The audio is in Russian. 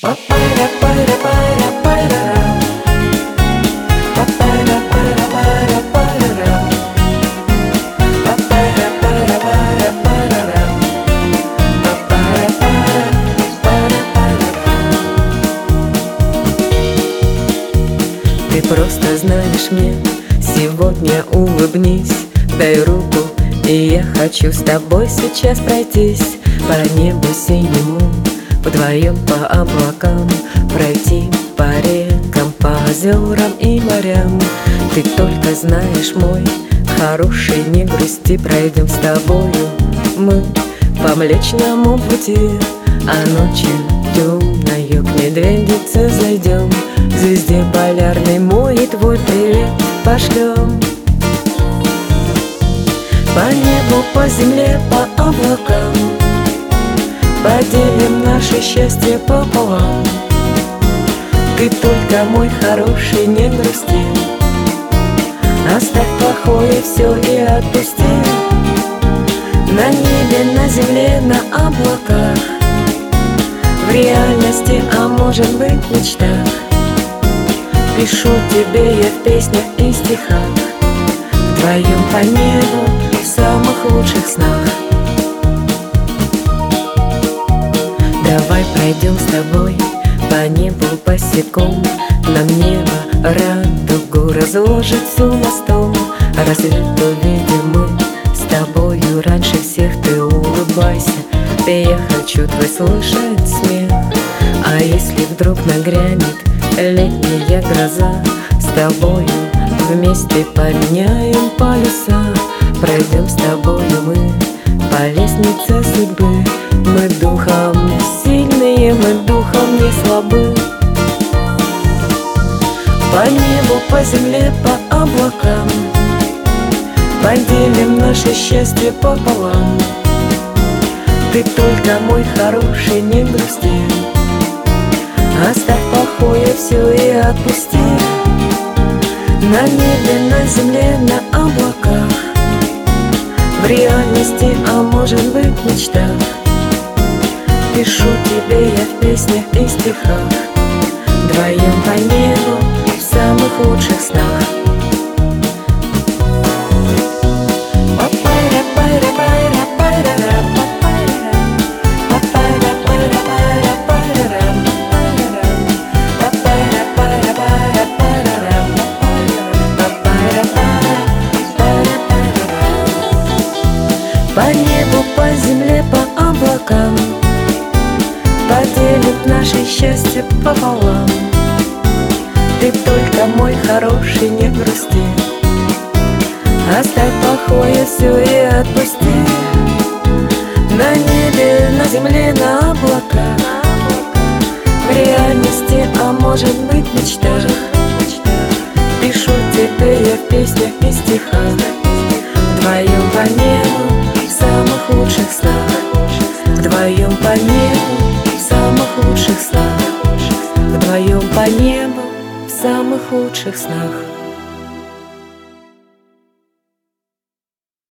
Ты просто знаешь мне, сегодня улыбнись, дай руку, и я хочу с тобой сейчас пройтись по небу синему, вдвоем по облакам, пройти по рекам, по озерам и морям. Ты только знаешь, мой хороший, не грусти, пройдем с тобою мы по Млечному пути, а ночью темною к Медведице зайдем, звезде полярной мой и твой привет пошлем. По небу, по земле, по облакам поделим наше счастье пополам. Ты только, мой хороший, не грусти, оставь плохое все и отпусти. На небе, на земле, на облаках, в реальности, а может быть в мечтах, пишу тебе я в песнях и стихах, вдвоем по небу, в самых лучших снах. Давай пройдем с тобой по небу босиком, нам небо радугу разложит всю на стол. Рассвет увидим мы с тобою раньше всех, ты улыбайся, я хочу твой слышать смех. А если вдруг нагрянет летняя гроза, с тобою вместе поменяем полюса, пройдем с тобою мы по лестнице судьбы. Мы духом сильные, мы духом не слабы. По небу, по земле, по облакам поделим наше счастье пополам. Ты только, мой хороший, не грусти, оставь плохое все и отпусти. На небе, на земле, на облаках, в реальности, а может быть в мечтах, пишу тебе я в песнях и стихах, вдвоем по небу, в самых лучших снах. По небу, по земле, по облакам поделит наше счастье пополам. Ты только, мой хороший, не грусти, оставь плохое все и отпусти. На небе, на земле, на облаках, в реальности, а может быть в мечтах, пишу тебе я в песнях и стихах, вдвоем по небу, в самых лучших снах, вдвоем по небу, в самых лучших снах, вдвоем по небу, в самых лучших снах.